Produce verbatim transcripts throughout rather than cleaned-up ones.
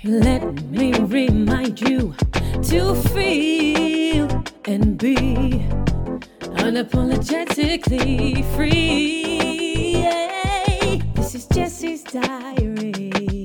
Let me remind you to feel and be unapologetically free. Yeah. This is Jessie's Diary.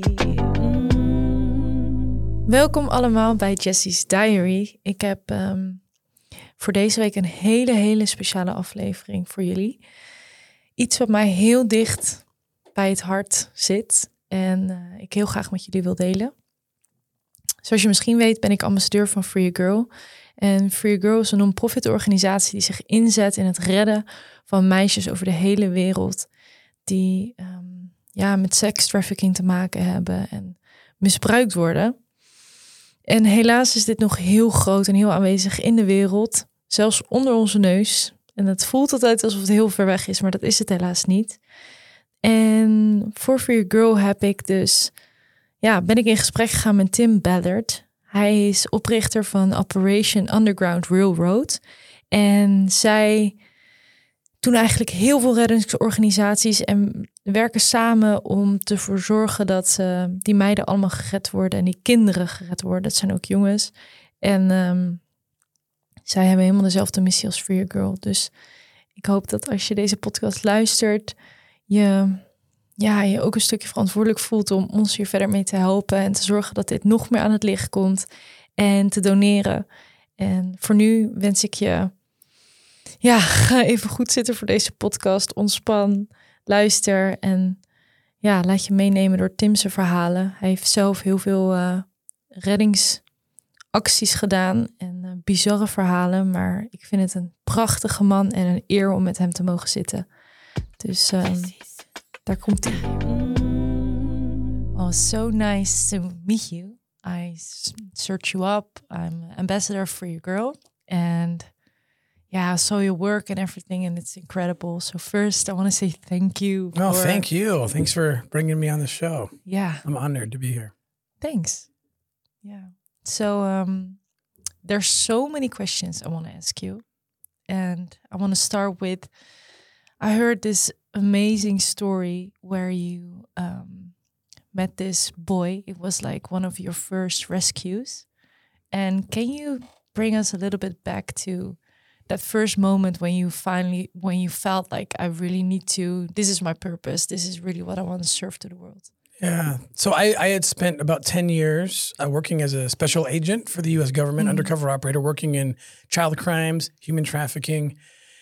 Mm. Welkom allemaal bij Jessie's Diary. Ik heb um, voor deze week een hele, hele speciale aflevering voor jullie. Iets wat mij heel dicht bij het hart zit en uh, ik heel graag met jullie wil delen. Zoals je misschien weet ben ik ambassadeur van Free a Girl. En Free a Girl is een non-profit organisatie die zich inzet in het redden van meisjes over de hele wereld die um, ja, met sekstrafficking te maken hebben en misbruikt worden. En helaas is dit nog heel groot en heel aanwezig in de wereld, zelfs onder onze neus. En het voelt altijd alsof het heel ver weg is, maar dat is het helaas niet. En voor Free a Girl heb ik dus, ja, ben ik in gesprek gegaan met Tim Ballard. Hij is oprichter van Operation Underground Railroad. En zij doen eigenlijk heel veel reddingsorganisaties en werken samen om te voor zorgen dat uh, die meiden allemaal gered worden en die kinderen gered worden. Dat zijn ook jongens. En um, zij hebben helemaal dezelfde missie als Free a Girl. Dus ik hoop dat als je deze podcast luistert, je, ja, je ook een stukje verantwoordelijk voelt om ons hier verder mee te helpen en te zorgen dat dit nog meer aan het licht komt en te doneren. En voor nu wens ik je, ja, ga even goed zitten voor deze podcast. Ontspan, luister en ja, laat je meenemen door Tim's verhalen. Hij heeft zelf heel veel uh, reddingsacties gedaan en uh, bizarre verhalen, maar ik vind het een prachtige man en een eer om met hem te mogen zitten. Dus um, daar komt hij. Oh, so nice to meet you. I searched you up. I'm ambassador for your girl. And yeah, I saw your work and everything, and it's incredible. So first, I want to say thank you. Oh, for... thank you. Thanks for bringing me on the show. Yeah. I'm honored to be here. Thanks. Yeah. So um, there's so many questions I want to ask you. And I want to start with, I heard this amazing story where you um, met this boy. It was like one of your first rescues. And can you bring us a little bit back to that first moment when you finally, when you felt like I really need to, this is my purpose. This is really what I want to serve to the world. Yeah. So I, I had spent about ten years uh, working as a special agent for the U S government, mm-hmm. undercover operator, working in child crimes, human trafficking.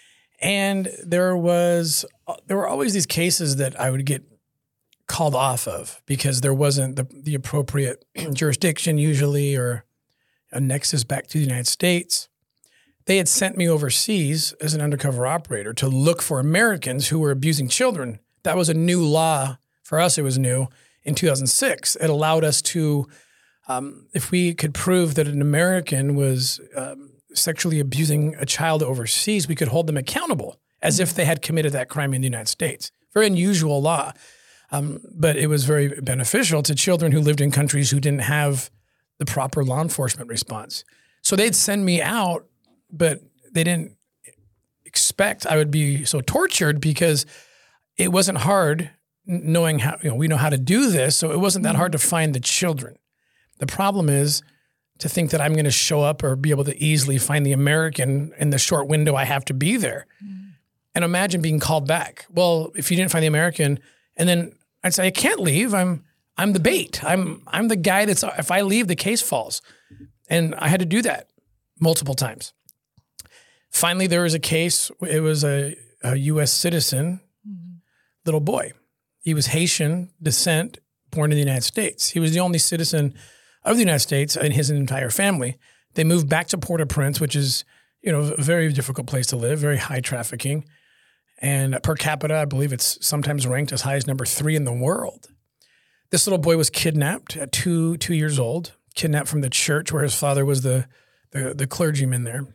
And there was, there were always these cases that I would get called off of because there wasn't the, the appropriate jurisdiction usually or a nexus back to the United States. They had sent me overseas as an undercover operator to look for Americans who were abusing children. That was a new law. For us, it was new. In two thousand six, it allowed us to, um, if we could prove that an American was um, sexually abusing a child overseas, we could hold them accountable as if they had committed that crime in the United States. Very unusual law, um, but it was very beneficial to children who lived in countries who didn't have the proper law enforcement response. So they'd send me out, but they didn't expect I would be so tortured because it wasn't hard knowing how, you know, we know how to do this, so it wasn't that hard to find the children. The problem is to think that I'm going to show up or be able to easily find the American in the short window I have to be there. Mm. And imagine being called back. Well, if you didn't find the American, and then I'd say, I can't leave. I'm I'm the bait. I'm I'm the guy that's, if I leave, the case falls. And I had to do that multiple times. Finally, there was a case. It was a, a U S citizen, mm-hmm. little boy. He was Haitian descent, born in the United States. He was the only citizen of the United States and his entire family. They moved back to Port-au-Prince, which is, you know, a very difficult place to live, very high trafficking. And per capita, I believe it's sometimes ranked as high as number three in the world. This little boy was kidnapped at two two years old, kidnapped from the church where his father was the the, the clergyman there,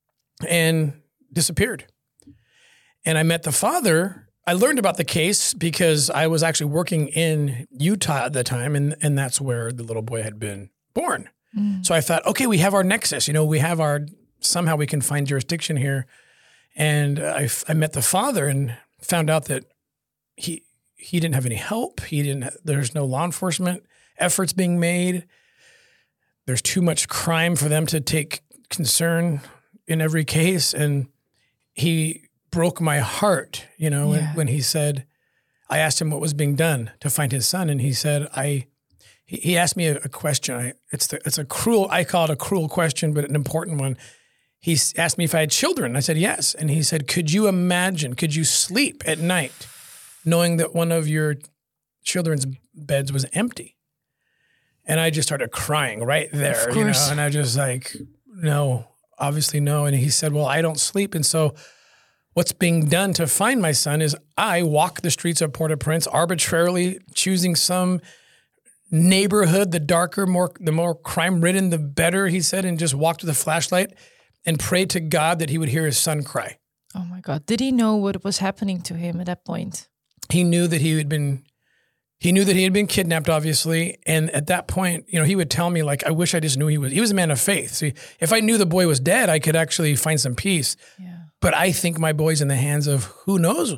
and disappeared. And I met the father. I learned about the case because I was actually working in Utah at the time, and, and that's where the little boy had been born. Mm. So I thought, okay, we have our nexus. You know, we have our, somehow we can find jurisdiction here. And I, I met the father and found out that he he didn't have any help. He didn't. There's no law enforcement efforts being made. There's too much crime for them to take concern in every case. And he broke my heart, you know, Yeah. when, when he said, I asked him what was being done to find his son. And he said, I, he, he asked me a, a question. I, it's the, it's a cruel, I call it a cruel question, but an important one. He s- asked me if I had children. I said, yes. And he said, could you imagine, could you sleep at night knowing that one of your children's beds was empty? And I just started crying right there, Of you know, course. and I just like, no, obviously no. And he said, well, I don't sleep. And so what's being done to find my son is I walk the streets of Port-au-Prince arbitrarily choosing some neighborhood, the darker, more, the more crime ridden, the better, he said, and just walked with a flashlight and prayed to God that he would hear his son cry. Oh my God. Did he know what was happening to him at that point? He knew that he had been, he knew that he had been kidnapped, obviously. And at that point, you know, he would tell me like, I wish I just knew he was, he was a man of faith. See, if I knew the boy was dead, I could actually find some peace. Yeah. But I think my boy's in the hands of who knows.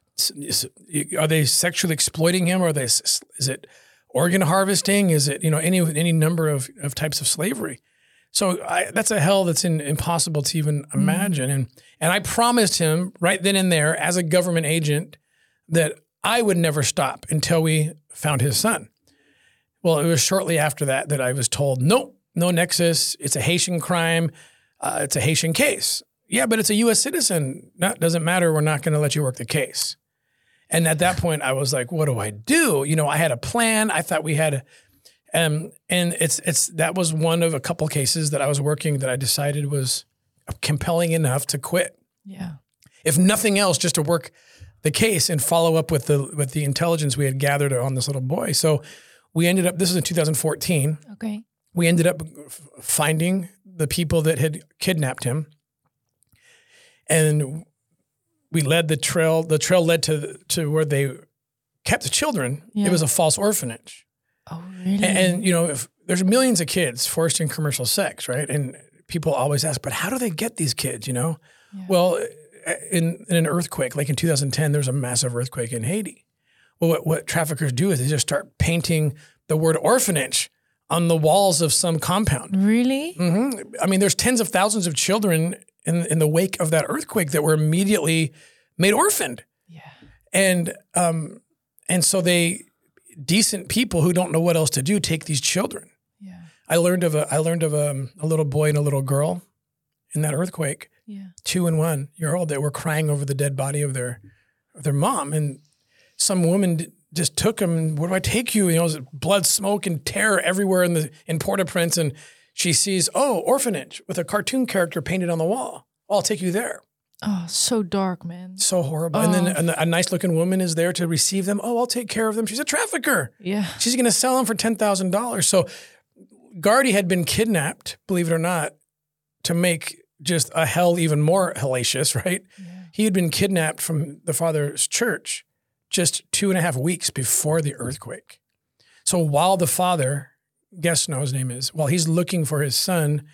Are they sexually exploiting him? Or are they, is it organ harvesting? Is it, you know, any, any number of, of types of slavery? So I, that's a hell that's in, impossible to even imagine. And, and I promised him right then and there as a government agent that I would never stop until we found his son. Well, it was shortly after that that I was told, nope, no nexus. It's a Haitian crime. Uh, it's a Haitian case. Yeah, but it's a U S citizen. That doesn't matter. We're not going to let you work the case. And at that point, I was like, what do I do? You know, I had a plan. I thought we had a, um, and it's, it's, that was one of a couple cases that I was working that I decided was compelling enough to quit. Yeah. If nothing else, just to work the case and follow up with the, with the intelligence we had gathered on this little boy. So we ended up, this was in two thousand fourteen. Okay. We ended up f- finding the people that had kidnapped him. And we led the trail, the trail led to, to where they kept the children. Yeah. It was a false orphanage. Oh, really? And, and, you know, if there's millions of kids forced in commercial sex, right? And people always ask, but how do they get these kids, you know? Yeah. Well, in, in an earthquake, like in two thousand ten, there was a massive earthquake in Haiti. Well, what, what traffickers do is they just start painting the word orphanage on the walls of some compound. Really? hmm I mean, there's tens of thousands of children in, in the wake of that earthquake that were immediately made orphaned. Yeah. And um, and so they, decent people who don't know what else to do, take these children. Yeah. I learned of a I learned of a, a little boy and a little girl in that earthquake, Yeah. two and one year old, that were crying over the dead body of their of their mom, and some woman d- just took them. And, where do I take you? You know, there's blood, smoke, and terror everywhere in the in Port-au-Prince, and she sees, oh, orphanage with a cartoon character painted on the wall. Oh, I'll take you there. Oh, so dark, man. So horrible. Oh. And then a, a nice looking woman is there to receive them. Oh, I'll take care of them. She's a trafficker. Yeah. She's going to sell them for ten thousand dollars. So Gardy had been kidnapped, believe it or not, to make just a hell even more hellacious, right? Yeah. He had been kidnapped from the father's church just two and a half weeks before the earthquake. So while the father, guess no, his name is, while he's looking for his son,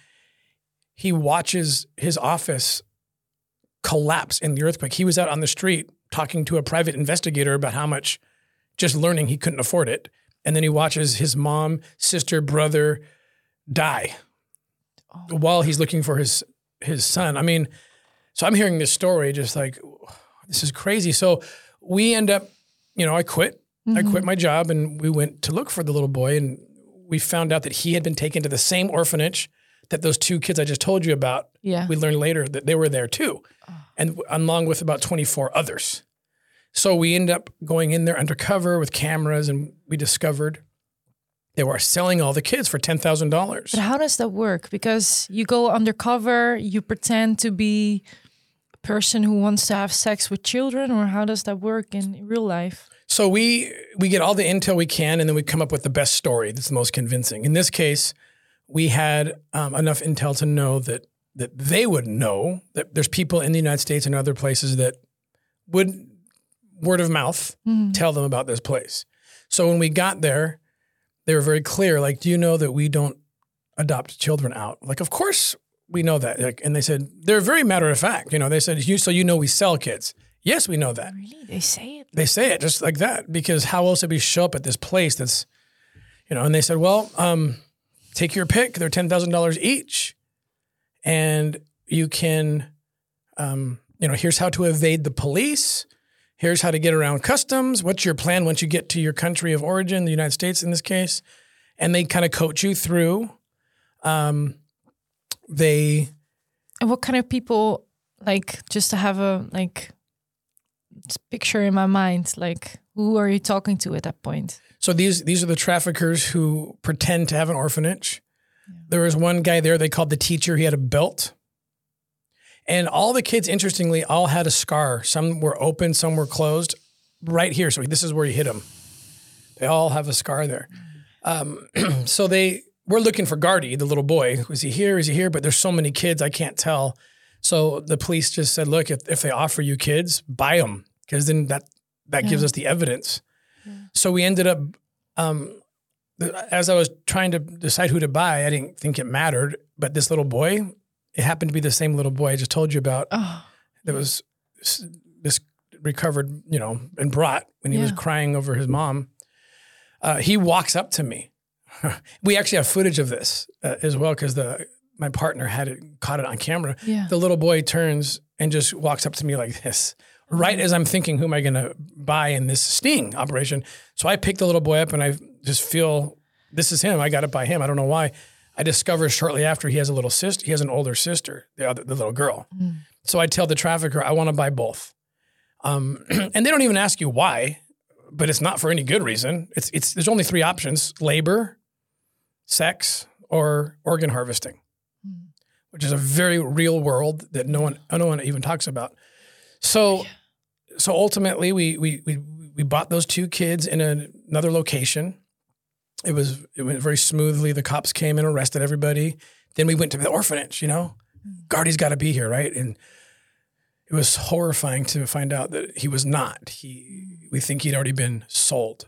he watches his office collapse in the earthquake. He was out on the street talking to a private investigator about how much, just learning he couldn't afford it. And then he watches his mom, sister, brother die Oh. while he's looking for his his son. I mean, so I'm hearing this story just like, this is crazy. So we end up, you know, I quit. I quit my job and we went to look for the little boy, and we found out that he had been taken to the same orphanage that those two kids I just told you about. Yeah. We learned later that they were there too, and along with about twenty-four others. So we ended up going in there undercover with cameras, and we discovered they were selling all the kids for ten thousand dollars. But how does that work? Because you go undercover, you pretend to be a person who wants to have sex with children, or how does that work in real life? So we we get all the intel we can, and then we come up with the best story that's the most convincing. In this case, we had um, enough intel to know that that they would know that there's people in the United States and other places that would, word of mouth, tell them about this place. So when we got there, they were very clear, like, do you know that we don't adopt children out? Like, of course we know that. Like, and they said, they're very matter of fact. You know, they said, you, so you know we sell kids. Yes, we know that. Really? They say it? They say it just like that, because how else would we show up at this place that's, you know, and they said, well, um, take your pick. They're ten thousand dollars each. And you can, um, you know, here's how to evade the police. Here's how to get around customs. What's your plan once you get to your country of origin, the United States in this case? And they kind of coach you through. Um, they... And what kind of people, like, just to have a, like, picture in my mind, like, who are you talking to at that point? So these these are the traffickers who pretend to have an orphanage. Yeah. There was one guy there they called the teacher. He had a belt. And all the kids, interestingly, all had a scar. Some were open, some were closed, right here. So this is where he hit them. They all have a scar there. Um, so they were looking for Gardy, the little boy. Was he here? Is he here? But there's so many kids, I can't tell. So the police just said, look, if, if they offer you kids, buy them, because then that, that yeah. gives us the evidence. Yeah. So we ended up, um, as I was trying to decide who to buy, I didn't think it mattered. But this little boy, it happened to be the same little boy I just told you about. Oh. That was this recovered, you know, and brought when he yeah. was crying over his mom. Uh, he walks up to me. We actually have footage of this uh, as well, because the my partner had it, caught it on camera. Yeah. The little boy turns and just walks up to me like this, right as I'm thinking, who am I going to buy in this sting operation? So I pick the little boy up and I just feel, this is him. I got to buy him. I don't know why. I discover shortly after he has a little sister. He has an older sister, the other, the little girl. Mm. So I tell the trafficker, I want to buy both. Um, and they don't even ask you why, but it's not for any good reason. It's it's there's only three options: labor, sex, or organ harvesting, mm. which is a very real world that no one no one even talks about. So yeah. so ultimately, we we we we bought those two kids in a, another location. It was it went very smoothly. The cops came and arrested everybody. Then we went to the orphanage. You know, mm. Gardy's got to be here, right? And it was horrifying to find out that he was not. He we think he'd already been sold,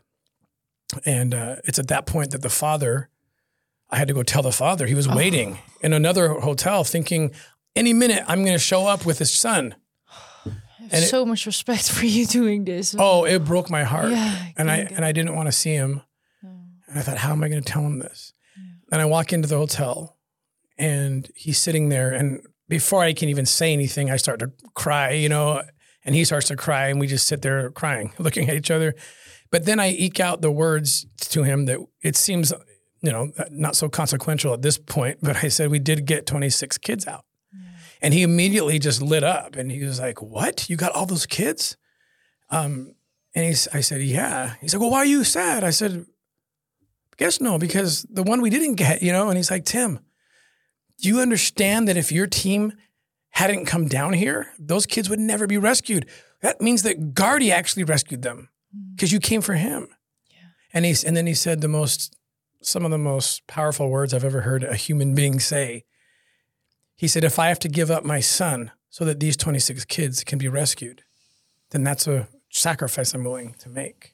and uh, it's at that point that the father. I had to go tell the father. He was oh. waiting in another hotel, thinking any minute I'm going to show up with his son. I have and so it, much respect for you doing this. Oh, it broke my heart, yeah, and I and I didn't want to see him. And I thought, how am I going to tell him this? Yeah. And I walk into the hotel, and he's sitting there. And before I can even say anything, I start to cry, you know, and he starts to cry, and we just sit there crying, looking at each other. But then I eke out the words to him that it seems, you know, not so consequential at this point. But I said, we did get twenty-six kids out. Yeah. And he immediately just lit up, and he was like, what? You got all those kids? Um, and he's, I said, yeah. He's like, well, why are you sad? I said, guess no, because the one we didn't get, you know, and he's like, Tim, do you understand that if your team hadn't come down here, those kids would never be rescued? That means that Gardy actually rescued them because you came for him. Yeah. And he's, and then he said the most, some of the most powerful words I've ever heard a human being say. He said, if I have to give up my son so that these twenty-six kids can be rescued, then that's a sacrifice I'm willing to make.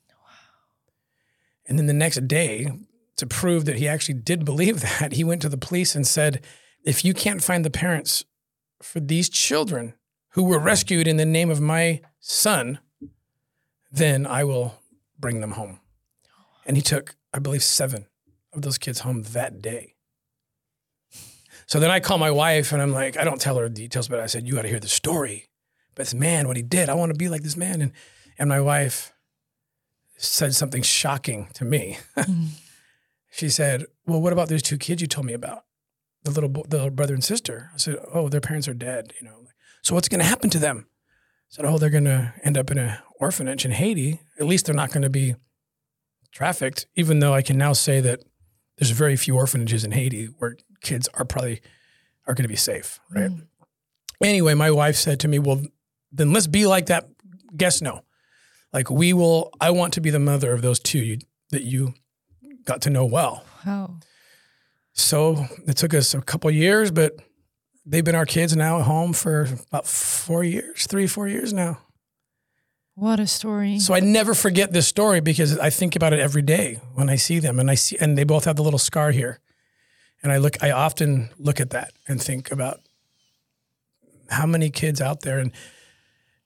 And then the next day, to prove that he actually did believe that, he went to the police and said, if you can't find the parents for these children who were rescued in the name of my son, then I will bring them home. And he took, I believe, seven of those kids home that day. So then I call my wife and I'm like, I don't tell her the details, but I said, you got to hear the story. But this man, what he did, I want to be like this man. And, and my wife said something shocking to me. Mm. She said, well, what about those two kids you told me about? The little, bo- the little brother and sister. I said, oh, their parents are dead. You know, so what's going to happen to them? I said, oh, they're going to end up in an orphanage in Haiti. At least they're not going to be trafficked, even though I can now say that there's very few orphanages in Haiti where kids are probably are going to be safe, right? Mm. Anyway, my wife said to me, well, then let's be like that. Guess no. Like we will, I want to be the mother of those two you, that you got to know well. Wow. So it took us a couple of years, but they've been our kids now at home for about four years, three, four years now. What a story. So I never forget this story because I think about it every day when I see them, and I see, and they both have the little scar here. And I look, I often look at that and think about how many kids out there. And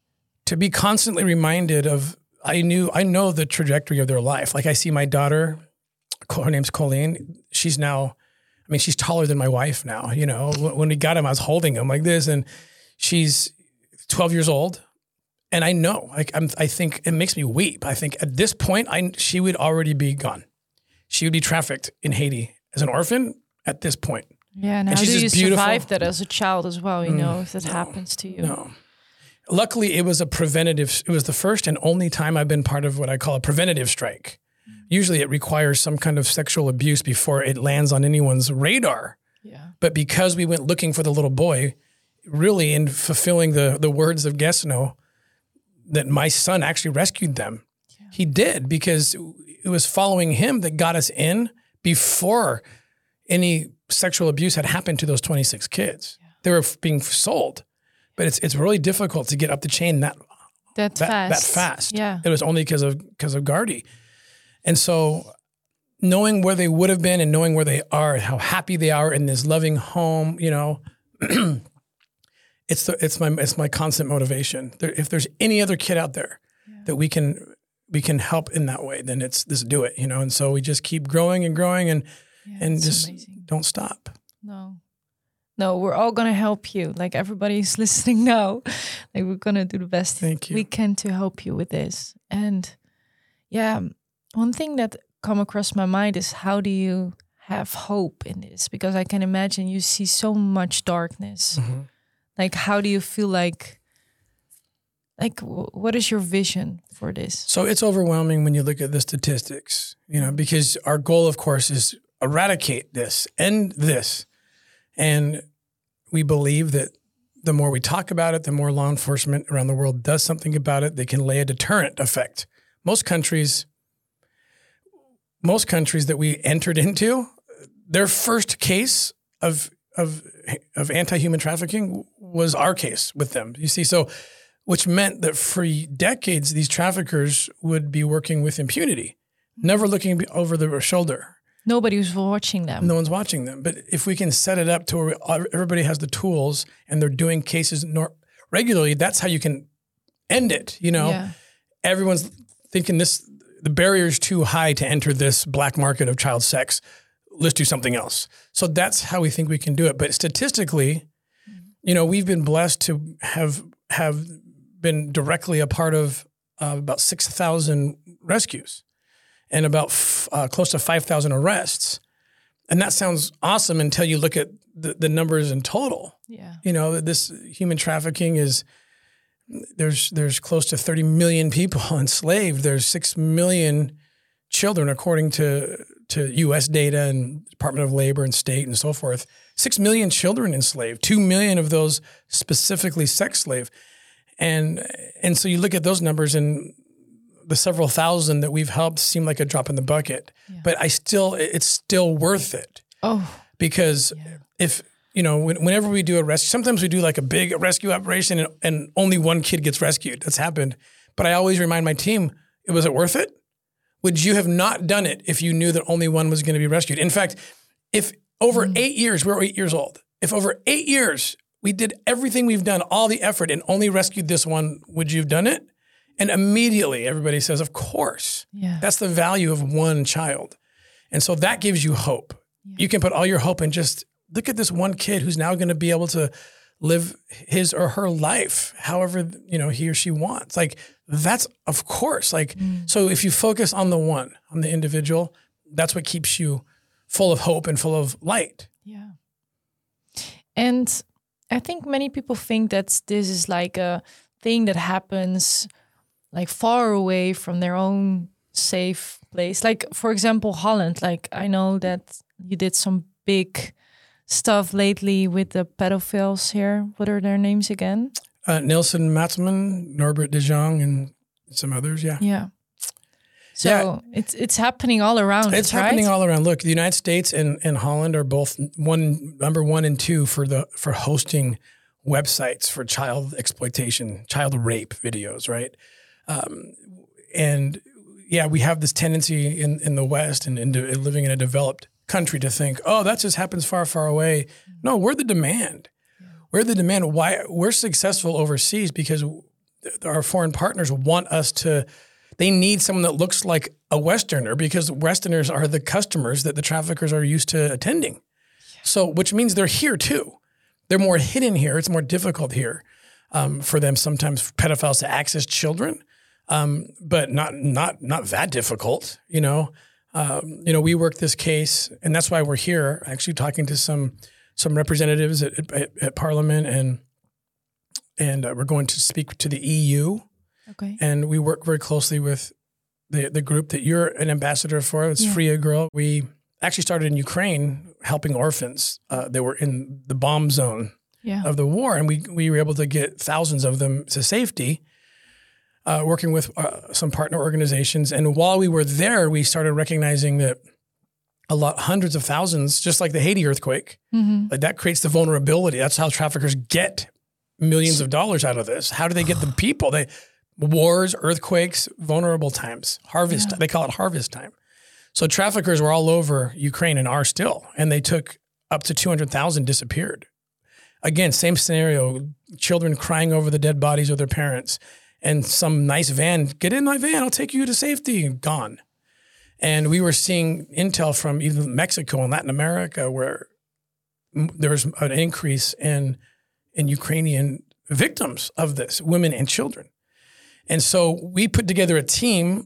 to be constantly reminded of, I knew, I know the trajectory of their life. Like I see my daughter, her name's Colleen. She's now, I mean, she's taller than my wife now. You know, when we got him, I was holding him like this, and she's twelve years old. And I know, like, I'm, I think it makes me weep. I think at this point, I, she would already be gone. She would be trafficked in Haiti as an orphan at this point. Yeah, and, and how she's do you just beautiful. survive that as a child as well, you Mm, know, if that no, happens to you? No. Luckily, it was a preventative, it was the first and only time I've been part of what I call a preventative strike. Usually it requires some kind of sexual abuse before it lands on anyone's radar. Yeah. But because we went looking for the little boy, really in fulfilling the, the words of Gesno, that my son actually rescued them. Yeah. He did, because it was following him that got us in before any sexual abuse had happened to those twenty-six kids. Yeah. They were being sold. But it's it's really difficult to get up the chain that that, that fast. That fast. Yeah. It was only because of because of Gardy. And so knowing where they would have been and knowing where they are, how happy they are in this loving home, you know, it's the it's my it's my constant motivation. There, if there's any other kid out there yeah. that we can we can help in that way, then it's let's do it, you know. And so we just keep growing and growing and yeah, and just amazing. Don't stop. No. No, we're all going to help you. Like everybody's listening now. Like we're going to do the best Thank you. we can to help you with this. And yeah, one thing that come across my mind is how do you have hope in this? Because I can imagine you see so much darkness. Mm-hmm. Like how do you feel like, like w- what is your vision for this? So it's overwhelming when you look at the statistics, you know, because our goal, of course, is eradicate this, end this. And we believe that the more we talk about it, the more law enforcement around the world does something about it, they can lay a deterrent effect. Most countries, most countries that we entered into, their first case of of of anti-human trafficking was our case with them. You see, so which meant that for decades, these traffickers would be working with impunity, never looking over their shoulder. Nobody was watching them. No one's watching them. But if we can set it up to where everybody has the tools and they're doing cases nor- regularly, that's how you can end it. You know, yeah. Everyone's thinking this, the barrier is too high to enter this black market of child sex. Let's do something else. So that's how we think we can do it. But statistically, you know, we've been blessed to have, have been directly a part of uh, about six thousand rescues. And about f- uh, close to five thousand arrests. And that sounds awesome until you look at the, the numbers in total. Yeah. You know, this human trafficking is, there's there's close to thirty million people enslaved. There's six million children, according to, to U S data and Department of Labor and state and so forth. six million children enslaved, two million of those specifically sex slave. And, and so you look at those numbers and the several thousand that we've helped seem like a drop in the bucket, yeah. but I still, it's still worth it. Oh, because yeah. if, you know, when, whenever we do a rescue, sometimes we do like a big rescue operation and, and only one kid gets rescued. That's happened. But I always remind my team, was it worth it? Would you have not done it if you knew that only one was going to be rescued? In fact, if over mm. eight years, we're eight years old, if over eight years we did everything we've done, all the effort and only rescued this one, would you have done it? And immediately everybody says, of course. Yeah. That's the value of one child. And so that gives you hope. Yeah. You can put all your hope in just look at this one kid who's now going to be able to live his or her life however, you know, he or she wants. Like that's of course. Like mm. so if you focus on the one, on the individual, that's what keeps you full of hope and full of light. Yeah. And I think many people think that this is like a thing that happens like far away from their own safe place. Like, for example, Holland. Like, I know that you did some big stuff lately with the pedophiles here. What are their names again? Uh, Nelson Matzman, Norbert de Jong, and some others, yeah. Yeah. So yeah. it's it's happening all around. It's us, happening right? all around. Look, the United States and, and Holland are both one number one and two for the for hosting websites for child exploitation, child rape videos, right? Um, and yeah, we have this tendency in, in the West and in de- living in a developed country to think, oh, that just happens far, far away. No, we're the demand. We're the demand. Why we're successful overseas because our foreign partners want us to, they need someone that looks like a Westerner because Westerners are the customers that the traffickers are used to attending. Yeah. So, which means they're here too. They're more hidden here. It's more difficult here um, for them sometimes, pedophiles, to access children, um, but not not not that difficult, you know. Um, you know, we worked this case, and that's why we're here, actually talking to some some representatives at, at, at Parliament, and and uh, we're going to speak to the E U. Okay. And we work very closely with the the group that you're an ambassador for. It's yeah. Free a Girl. We actually started in Ukraine helping orphans. Uh, they were in the bomb zone yeah. of the war, and we we were able to get thousands of them to safety, uh, working with uh, some partner organizations. And while we were there, we started recognizing that a lot, hundreds of thousands, just like the Haiti earthquake, mm-hmm. like that creates the vulnerability. That's how traffickers get millions of dollars out of this. How do they get the people? They wars, earthquakes, vulnerable times, harvest. Yeah. They call it harvest time. So traffickers were all over Ukraine and are still, and they took up to two hundred thousand disappeared. Again, same scenario, children crying over the dead bodies of their parents, and some nice van, get in my van, I'll take you to safety, gone. And we were seeing intel from even Mexico and Latin America where there was an increase in, in Ukrainian victims of this, women and children. And so we put together a team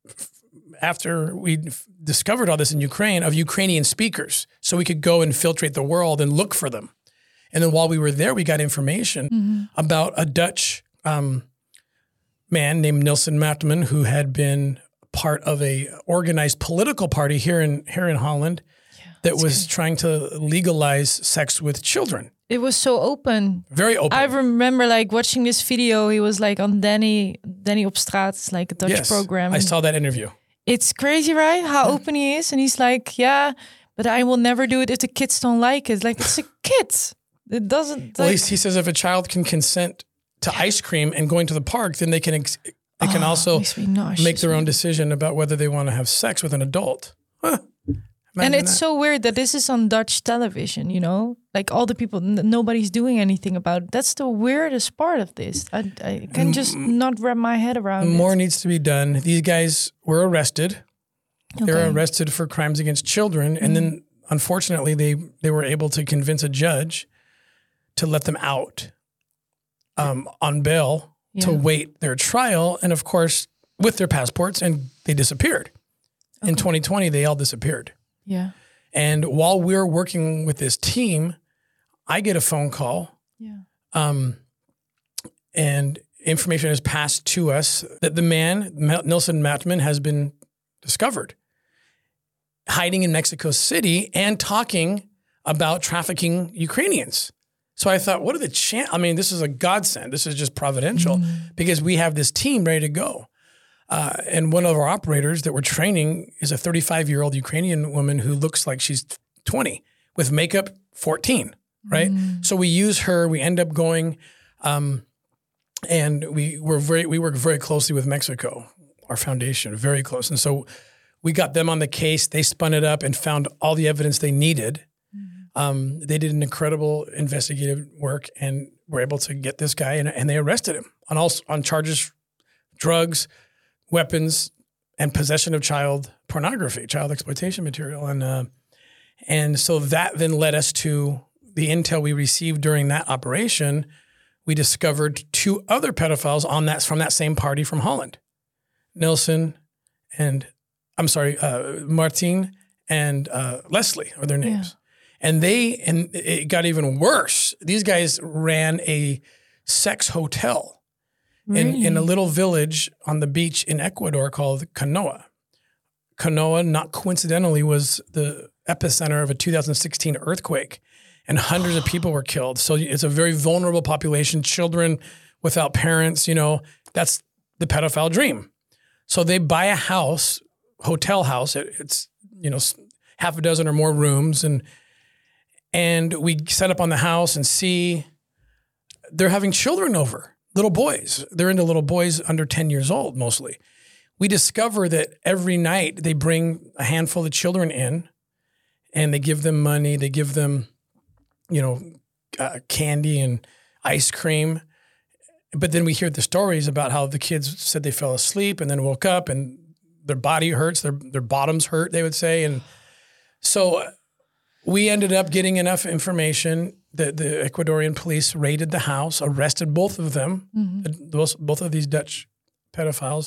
after we discovered all this in Ukraine of Ukrainian speakers so we could go and filtrate the world and look for them. And then while we were there, we got information mm-hmm. about a Dutch um, man named Nelson Matman who had been part of a organized political party here in here in Holland yeah, that was scary. Trying to legalize sex with children. It was so open. Very open. I remember like watching this video. He was like on Danny Danny op straat, it's like a Dutch yes, program. I saw that interview. It's crazy, right? How yeah. open he is. And he's like, yeah, but I will never do it if the kids don't like it. Like, it's a kid. It doesn't. Well, like, he says if a child can consent to yeah. ice cream and going to the park, then they can ex- they can oh, also nauseous, make their own man. decision about whether they want to have sex with an adult. Huh. And it's that. so weird that this is on Dutch television, you know? Like all the people, n- nobody's doing anything about it. That's the weirdest part of this. I, I can just not wrap my head around More it. needs to be done. These guys were arrested. Okay. They were arrested for crimes against children. Mm-hmm. And then, unfortunately, they, they were able to convince a judge to let them out um, on bail yeah. to wait their trial. And, of course, with their passports, and they disappeared. Okay. In twenty twenty, they all disappeared. Yeah. And while we're working with this team, I get a phone call. Yeah. Um, and information is passed to us that the man, Nelson Matman, has been discovered hiding in Mexico City and talking about trafficking Ukrainians. So I thought, what are the chances? I mean, this is a godsend. This is just providential mm. because we have this team ready to go. Uh, and one of our operators that we're training is a thirty-five-year-old Ukrainian woman who looks like she's twenty with makeup fourteen, right? Mm. So we use her. We end up going, um, and we were very we work very closely with Mexico, our foundation, very close. And so we got them on the case. They spun it up and found all the evidence they needed. Mm. Um, they did an incredible investigative work and were able to get this guy, and, and they arrested him on all on charges, drugs, weapons, and possession of child pornography, child exploitation material. And uh, and so that then led us to the intel we received during that operation. We discovered two other pedophiles on that from that same party from Holland. Nelson and, I'm sorry, uh, Martin and uh, Leslie are their names. Yeah. And they, and it got even worse. These guys ran a sex hotel In, in a little village on the beach in Ecuador called Canoa. Canoa, not coincidentally, was the epicenter of a two thousand sixteen earthquake, and hundreds of people were killed. So it's a very vulnerable population, children without parents, you know, that's the pedophile dream. So they buy a house, hotel house, it, it's, you know, half a dozen or more rooms, and and we set up on the house and see they're having children over. Little boys. They're into little boys under ten years old, mostly. We discover that every night they bring a handful of children in and they give them money. They give them, you know, uh, candy and ice cream. but then we hear the stories about how the kids said they fell asleep and then woke up and their body hurts, their their bottoms hurt, they would say. And so we ended up getting enough information that the Ecuadorian police raided the house, arrested both of them, mm-hmm. those, both of these Dutch pedophiles,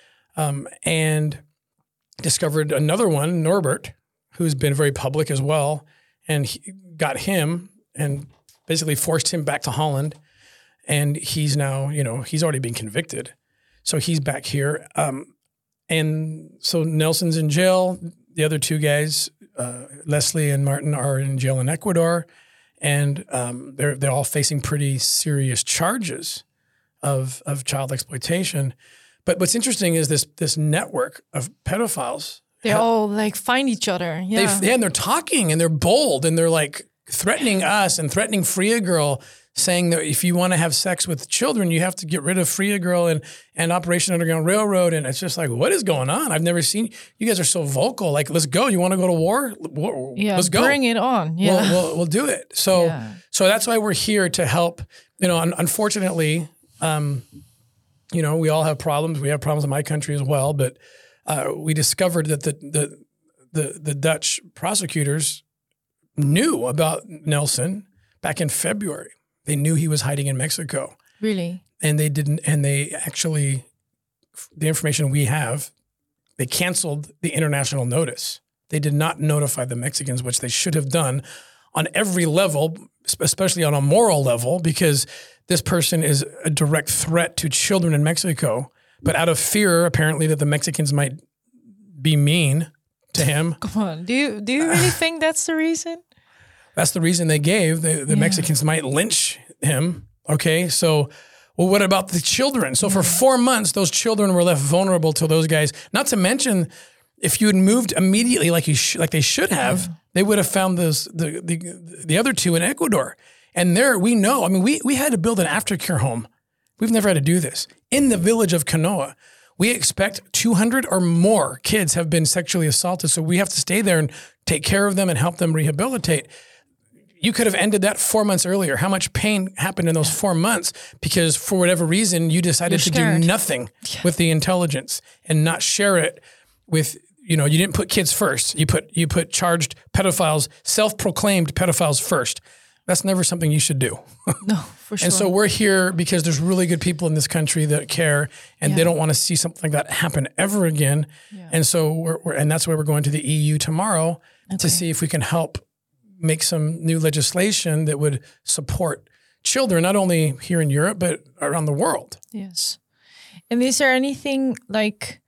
um, and discovered another one, Norbert, who's been very public as well, and he got him and basically forced him back to Holland. And he's now, you know, he's already been convicted. So he's back here. Um, and so Nelson's in jail. The other two guys, uh, Leslie and Martin, are in jail in Ecuador. And um, they're they're all facing pretty serious charges of of child exploitation. But what's interesting is this this network of pedophiles. They all like find each other. Yeah. They, and they're talking and they're bold and they're like threatening us and threatening Free a Girl, saying that if you want to have sex with children, you have to get rid of Free a Girl and, and Operation Underground Railroad. And it's just like, what is going on? I've never seen, you guys are so vocal. Like, let's go. You want to go to war? Yeah, let's go. Bring it on. Yeah. We'll, we'll, we'll do it. So, yeah. so that's why we're here to help. You know, un- unfortunately, um, you know, we all have problems. We have problems in my country as well. But uh, we discovered that the, the, the, the Dutch prosecutors knew about Nelson back in February. They knew he was hiding in Mexico. Really? And they didn't, and they actually, the information we have, they canceled the international notice. They did not notify the Mexicans, which they should have done on every level, especially on a moral level, because this person is a direct threat to children in Mexico. But out of fear, apparently, that the Mexicans might be mean to him. Come on. Do you, do you really think that's the reason? That's the reason they gave. The, the yeah. Mexicans might lynch him. Okay, so, well, what about the children? So yeah. for four months, those children were left vulnerable to those guys. Not to mention, if you had moved immediately like you sh- like they should have, yeah. they would have found those the, the the other two in Ecuador. And there, we know, I mean, we, we had to build an aftercare home. We've never had to do this. In the village of Canoa, we expect two hundred or more kids have been sexually assaulted. So we have to stay there and take care of them and help them rehabilitate. You could have ended that four months earlier. How much pain happened in those four months because for whatever reason, you decided to do nothing yeah. with the intelligence and not share it with, you know, you didn't put kids first. You put you put charged pedophiles, self-proclaimed pedophiles first. That's never something you should do. No, for sure. And so we're here because there's really good people in this country that care and yeah. they don't want to see something like that happen ever again. Yeah. And so we're, we're and that's why we're going to the E U tomorrow okay. to see if we can help make some new legislation that would support children, not only here in Europe, but around the world. Yes. And is there anything like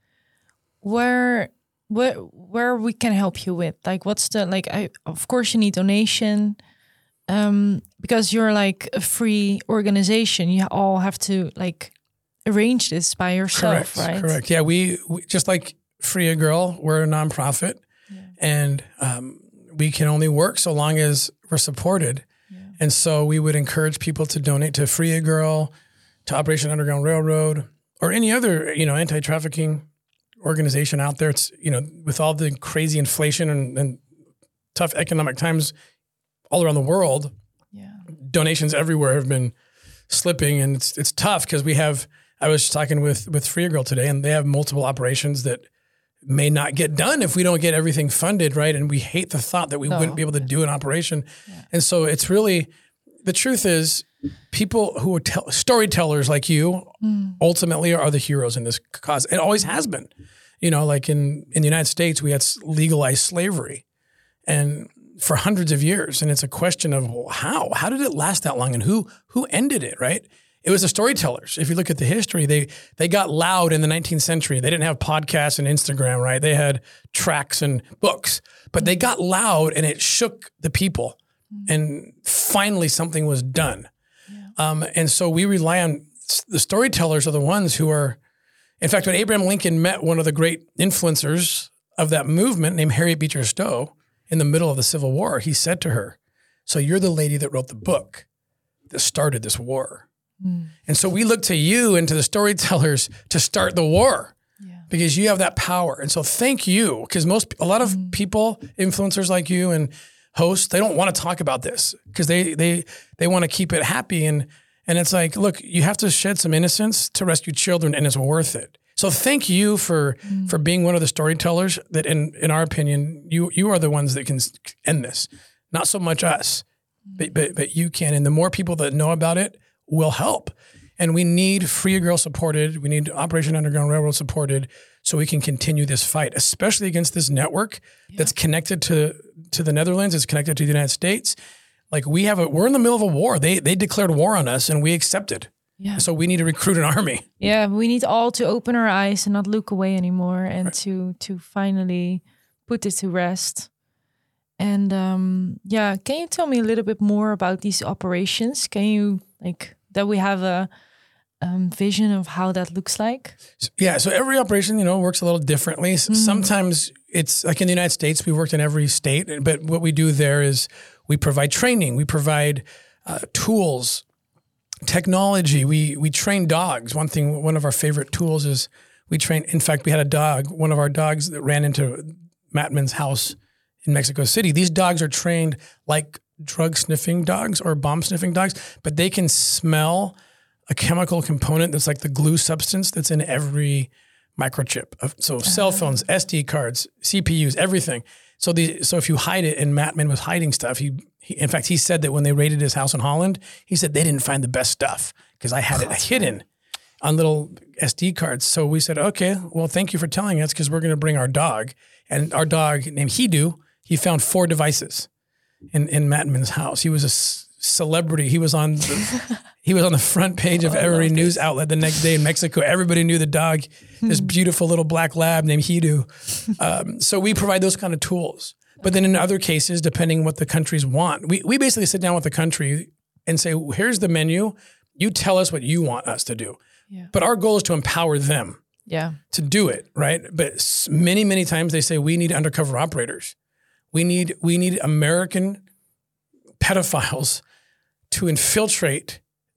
where where where we can help you with? Like what's the, like, I, of course you need donation um, because you're like a free organization. You all have to like arrange this by yourself, correct, right? Correct. Yeah, we, we just like Free a Girl, we're a nonprofit yeah. and um, we can only work so long as we're supported. Yeah. And so we would encourage people to donate to Free a Girl, to Operation Underground Railroad, or any other, you know, anti-trafficking organization out there. It's, you know, with all the crazy inflation and, and tough economic times all around the world, yeah. donations everywhere have been slipping. And it's it's tough because we have, I was talking with, with Free a Girl today, and they have multiple operations that may not get done if we don't get everything funded, right? And we hate the thought that we no. wouldn't be able to do an operation. Yeah. And so it's really, the truth is, people who are tell, storytellers like you mm. ultimately are the heroes in this cause. It always has been. You know, like in, in the United States, we had legalized slavery and for hundreds of years. And it's a question of well, how? How did it last that long? And who who ended it, right? It was the storytellers. If you look at the history, they they got loud in the nineteenth century. They didn't have podcasts and Instagram, right? They had tracts and books, but they got loud and it shook the people. And finally something was done. Yeah. Um, and so we rely on the storytellers are the ones who are, in fact, when Abraham Lincoln met one of the great influencers of that movement named Harriet Beecher Stowe in the middle of the Civil War, he said to her, so you're the lady that wrote the book that started this war. Mm. And so we look to you and to the storytellers to start the war yeah. because you have that power. And so thank you, because most, a lot of mm. people, influencers like you and hosts, they don't want to talk about this because they they they want to keep it happy and And it's like, look, you have to shed some innocence to rescue children, and it's worth it. So thank you for mm. for being one of the storytellers that, in in our opinion, you you are the ones that can end this. Not so much us, but but, but you can. And the more people that know about it will help. And we need Free a Girl supported. We need Operation Underground Railroad supported so we can continue this fight, especially against this network yeah. that's connected to, to the Netherlands, it's connected to the United States. Like we have a, we're in the middle of a war. They they declared war on us and we accepted. Yeah. So we need to recruit an army. Yeah, we need all to open our eyes and not look away anymore, and right. to to finally put it to rest. And um, yeah, can you tell me a little bit more about these operations? Can you like that we have a um, vision of how that looks like? Yeah, so every operation, you know, works a little differently. Mm-hmm. Sometimes it's like in the United States, we worked in every state, but what we do there is we provide training, we provide uh, tools, technology. We we train dogs. One thing, one of our favorite tools is we train. In fact, we had a dog, one of our dogs that ran into Mattman's house in Mexico City. These dogs are trained like drug sniffing dogs or bomb sniffing dogs, but they can smell a chemical component that's like the glue substance that's in every microchip. So cell phones, S D cards, C P Us, everything. So the so if you hide it, and Mattman was hiding stuff, he, he in fact he said that when they raided his house in Holland, he said they didn't find the best stuff because I had it hidden on little S D cards. So we said, okay, well, thank you for telling us because we're going to bring our dog. And our dog named Hidu, he found four devices in, in Mattman's house. He was a c- celebrity. He was on the, he was on the front page of every news outlet the next day in Mexico. Everybody knew the dog, this beautiful little black lab named Hidu. Um, so we provide those kind of tools. But then in other cases, depending on what the countries want, we, we basically sit down with the country and say, here's the menu. You tell us what you want us to do. Yeah. But our goal is to empower them yeah. to do it, right? But many, many times they say, we need undercover operators. We need we need American pedophiles to infiltrate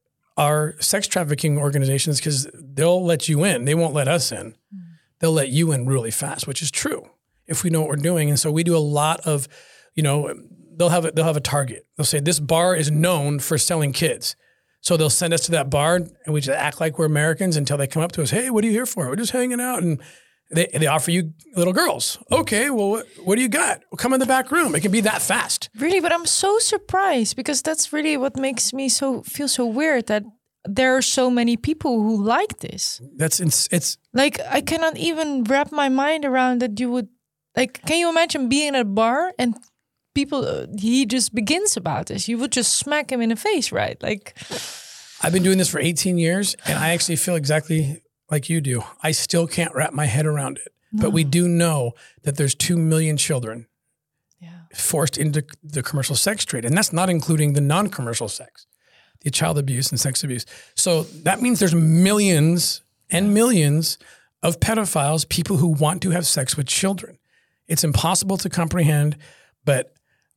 our sex trafficking organizations because they'll let you in. They won't let us in. Mm. They'll let you in really fast, which is true if we know what we're doing. And so we do a lot of, you know, they'll have a, they'll have a target. They'll say this bar is known for selling kids. So they'll send us to that bar and we just act like we're Americans until they come up to us. Hey, what are you here for? We're just hanging out. And they they offer you little girls. Okay, well, what, what do you got? Well, come in the back room. It can be that fast. Really, but I'm so surprised because that's really what makes me so feel so weird that there are so many people who like this. That's it's, it's like I cannot even wrap my mind around that you would like. Can you imagine being at a bar and people? Uh, he just begins about this. You would just smack him in the face, right? Like I've been doing this for eighteen years, and I actually feel exactly like you do. I still can't wrap my head around it. No. But we do know that there's two million children yeah. forced into the commercial sex trade. And that's not including the non-commercial sex, the child abuse and sex abuse. So that means there's millions and millions of pedophiles, people who want to have sex with children. It's impossible to comprehend, but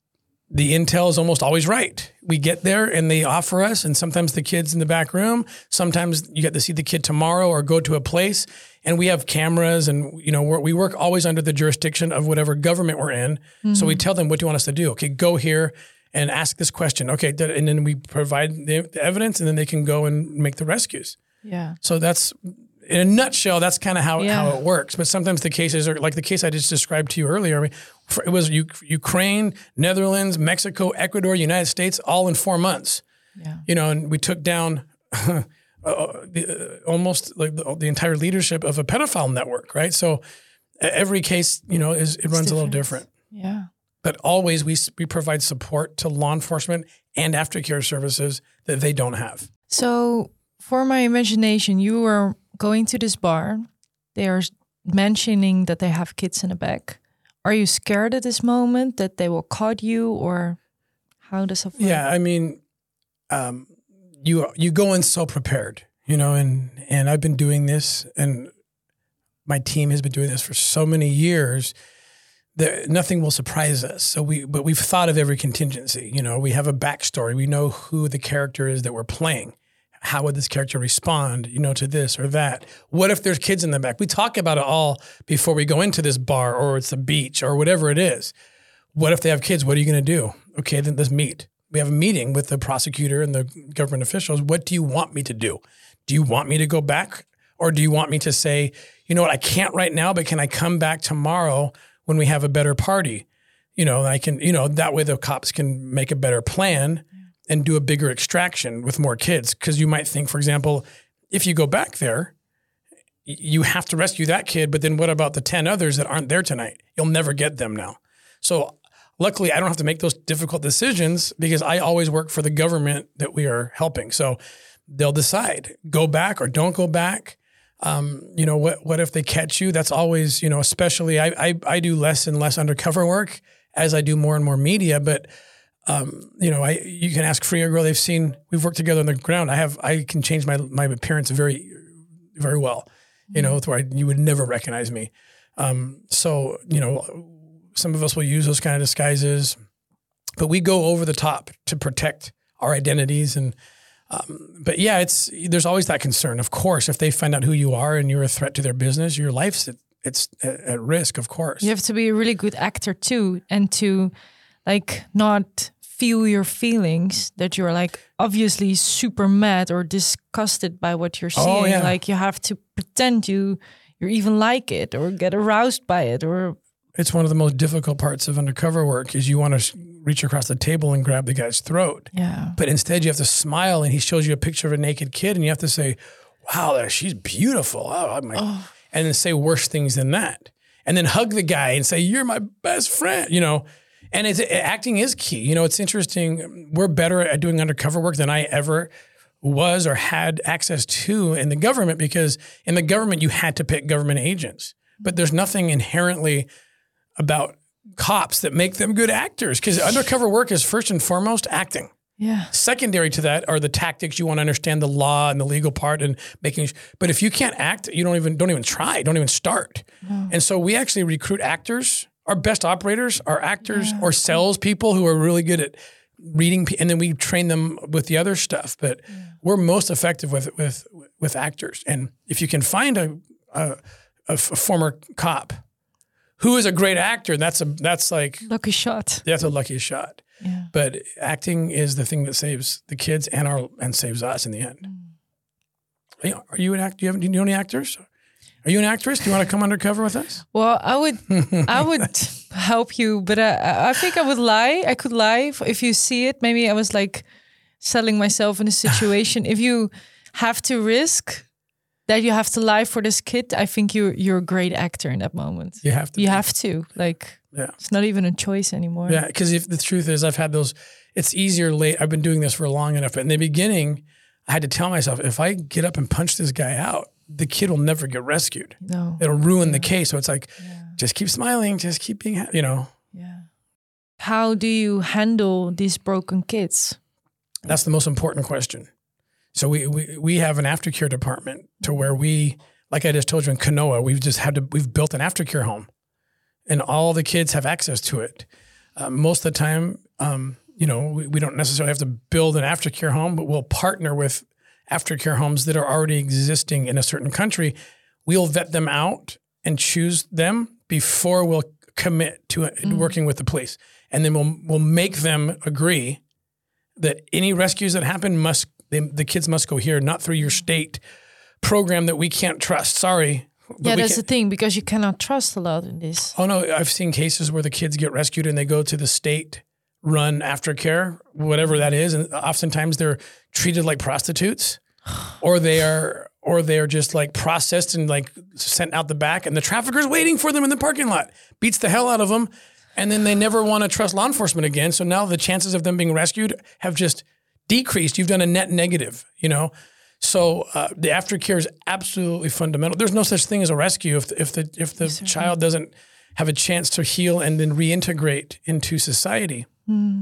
the intel is almost always right. We get there and they offer us, and sometimes the kid's in the back room. Sometimes you get to see the kid tomorrow or go to a place, and we have cameras, and you know we're, we work always under the jurisdiction of whatever government we're in. Mm-hmm. So we tell them, what do you want us to do? Okay, go here and ask this question. Okay, and then we provide the, the evidence, and then they can go and make the rescues. Yeah. So that's, in a nutshell, that's kind of how, yeah. how it works. But sometimes the cases are like the case I just described to you earlier. I mean, for, it was U- Ukraine, Netherlands, Mexico, Ecuador, United States, all in four months. Yeah. You know, and we took down uh, the, uh, almost like the, the entire leadership of a pedophile network, right? So every case, you know, is it it's runs different. a little different. Yeah. But always we we provide support to law enforcement and aftercare services that they don't have. So for my imagination, you were going to this bar, they are mentioning that they have kids in the back. Are you scared at this moment that they will caught you, or how does it work? Yeah, I mean, um, you you go in so prepared, you know, and and I've been doing this, and my team has been doing this for so many years that nothing will surprise us. So we, but we've thought of every contingency. You know, we have a backstory. We know who the character is that we're playing. How would this character respond, you know, to this or that? What if there's kids in the back? We talk about it all before we go into this bar, or it's the beach or whatever it is. What if they have kids? What are you going to do? Okay, then let's meet. we have a meeting with the prosecutor and the government officials. What do you want me to do? Do you want me to go back? Or do you want me to say, you know what, I can't right now, but can I come back tomorrow when we have a better party? You know, I can, you know, that way the cops can make a better plan and do a bigger extraction with more kids. Because you might think, for example, if you go back there, you have to rescue that kid, but then what about the ten others that aren't there tonight? You'll never get them now. So luckily, I don't have to make those difficult decisions because I always work for the government that we are helping. So they'll decide, go back or don't go back. Um, you know, what what if they catch you? That's always, you know, especially I, I, I do less and less undercover work as I do more and more media, but Um, you know, I you can ask Free Girl. They've seen we've worked together on the ground. I have I can change my my appearance very, very well. You know, to where I, you would never recognize me. Um, so you know, some of us will use those kind of disguises, but we go over the top to protect our identities. And um, but yeah, it's there's always that concern. Of course, if they find out who you are and you're a threat to their business, your life's at, it's at, at risk. Of course, you have to be a really good actor too, and to like not feel your feelings that you're like obviously super mad or disgusted by what you're seeing. Oh, yeah. Like you have to pretend you you even like it or get aroused by it. Or it's one of the most difficult parts of undercover work is you want to reach across the table and grab the guy's throat. Yeah. But instead you have to smile and he shows you a picture of a naked kid and you have to say, wow, she's beautiful. Oh, my. Oh. And then say worse things than that. And then hug the guy and say, you're my best friend, you know. And it's, acting is key. You know, it's interesting. We're better at doing undercover work than I ever was or had access to in the government because in the government, you had to pick government agents. But there's nothing inherently about cops that make them good actors because undercover work is first and foremost acting. Yeah. Secondary to that are the tactics. You want to understand the law and the legal part and making. But if you can't act, you don't even don't even try. Don't even start. No. And so we actually recruit actors. Our best operators are actors yeah. or salespeople who are really good at reading, and then we train them with the other stuff. But yeah. we're most effective with with with actors. And if you can find a a, a former cop who is a great actor, that's a that's like lucky shot. That's a lucky shot. Yeah. But acting is the thing that saves the kids and our and saves us in the end. Mm. Are you, are you an actor? Do you have do you know any actors? Are you an actress? Do you want to come undercover with us? Well, I would, I would help you, but I, I think I would lie. I could lie if, if you see it. Maybe I was like selling myself in a situation. If you have to risk that you have to lie for this kid, I think you you're a great actor in that moment. You have to. You be. have to. Like, yeah. It's not even a choice anymore. Yeah, because if the truth is, I've had those. It's easier late. I've been doing this for long enough. But in the beginning, I had to tell myself, if I get up and punch this guy out, the kid will never get rescued. No. It'll ruin yeah. the case. So it's like, yeah. just keep smiling, just keep being, you know. Yeah. How do you handle these broken kids? That's the most important question. So we we, we have an aftercare department to where we, like I just told you in Kanoa, we've just had to, we've built an aftercare home and all the kids have access to it. Uh, most of the time, um, you know, we, we don't necessarily have to build an aftercare home, but we'll partner with aftercare homes that are already existing in a certain country. We'll vet them out and choose them before we'll commit to mm. working with the police. And then we'll we'll make them agree that any rescues that happen must, they, the kids must go here, not through your state program that we can't trust. Sorry. Yeah, that's the thing, because you cannot trust a lot in this. Oh no, I've seen cases where the kids get rescued and they go to the state run aftercare, whatever that is. And oftentimes they're treated like prostitutes or they are, or they're just like processed and like sent out the back and the trafficker's waiting for them in the parking lot, beats the hell out of them. And then they never want to trust law enforcement again. So now the chances of them being rescued have just decreased. You've done a net negative, you know? So uh, the aftercare is absolutely fundamental. There's no such thing as a rescue if the, if the, if the yes, child doesn't have a chance to heal and then reintegrate into society. Mm.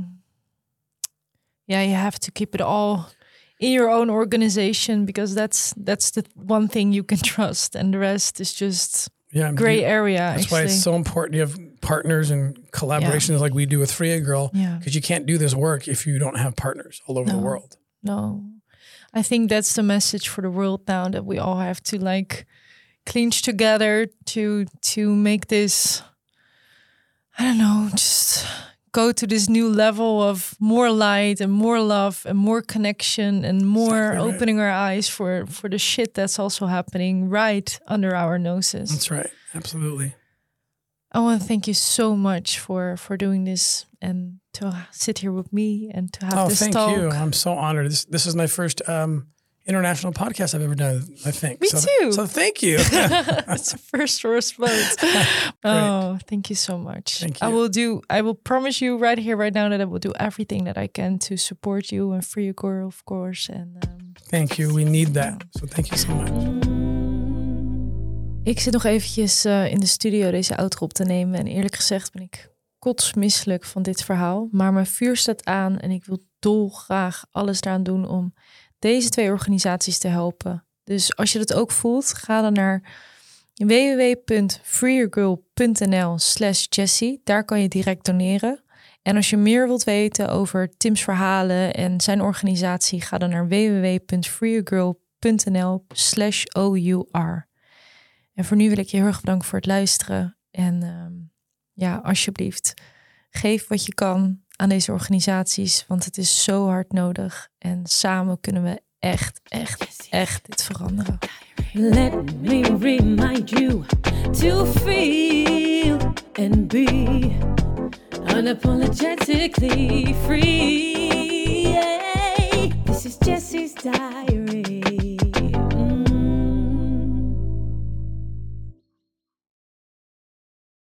Yeah, you have to keep it all in your own organization because that's that's the one thing you can trust, and the rest is just yeah, gray you, area. That's actually. why it's so important you have partners and collaborations yeah. like we do with Free A Girl, because yeah. you can't do this work if you don't have partners all over no, the world. No, I think that's the message for the world now, that we all have to like clinch together to to make this, I don't know, just go to this new level of more light and more love and more connection and more Exactly right. opening our eyes for, for the shit that's also happening right under our noses. That's right. Absolutely. I want to thank you so much for, for doing this and to sit here with me and to have Oh, this thank talk. you. I'm so honored. This this is my first um, international podcast I've ever done, I think. Me so, too. So thank you. It's the first response. Oh, thank you so much. Thank I you. will do, I will promise you right here, right now that I will do everything that I can to support you and free your girl, of course. And um, Thank you. We need that. So thank you so much. ik zit nog eventjes uh, in de studio deze outro op te nemen. En eerlijk gezegd ben ik kotsmisselijk van dit verhaal. Maar mijn vuur staat aan en ik wil dolgraag alles eraan doen om deze twee organisaties te helpen. Dus als je dat ook voelt, ga dan naar w w w punt freeyourgirl punt n l slash Jessie. Daar kan je direct doneren. En als je meer wilt weten over Tim's verhalen en zijn organisatie, ga dan naar w w w punt freeyourgirl punt n l slash o u r. En voor nu wil ik je heel erg bedanken voor het luisteren. En um, ja, alsjeblieft, geef wat je kan aan deze organisaties, want het is zo hard nodig. En samen kunnen we echt, echt, echt dit veranderen. Let me remind you to feel and be unapologetically free. Yeah. This is Jessie's Diary.